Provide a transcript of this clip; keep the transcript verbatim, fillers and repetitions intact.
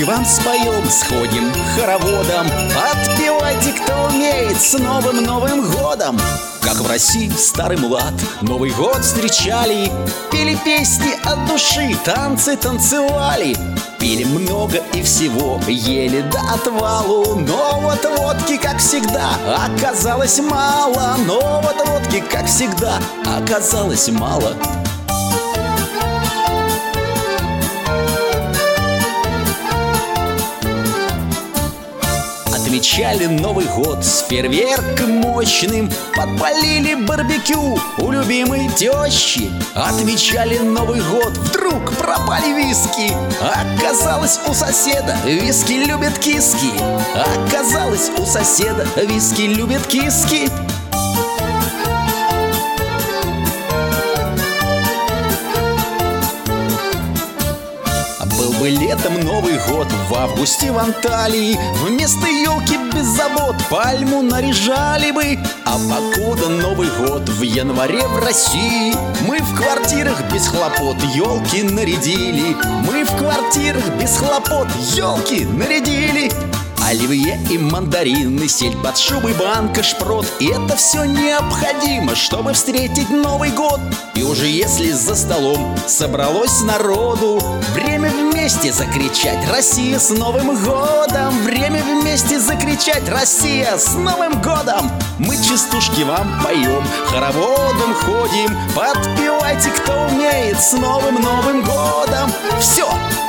вам споем, сходим хороводом. Отпевайте, кто умеет, с новым Новым годом! Как в России старый млад Новый год встречали, пели песни от души, танцы танцевали. Пили много и всего, ели до отвалу. Но вот водки, как всегда, оказалось мало. Но вот водки, как всегда, оказалось мало. Отмечали Новый год с фейерверком мощным, подпалили барбекю у любимой тещи. Отмечали Новый год, вдруг пропали виски. Оказалось, у соседа виски любят киски. Оказалось, у соседа виски любят киски. Был бы летом Новый год, в августе в Анталии. Вместо елки без забот пальму наряжали бы. А покуда Новый год в январе в России, мы в квартирах без хлопот елки нарядили. Мы в квартирах без хлопот елки нарядили. Оливье и мандарины, сель под шубой, банка шпрот. И это все необходимо, чтобы встретить Новый год. И уже если за столом собралось народу, время вместе закричать: Россия с Новым годом! Время вместе закричать: Россия с Новым годом! Мы частушки вам поем, хороводом ходим. Подпевайте, кто умеет, с Новым Новым годом! Все!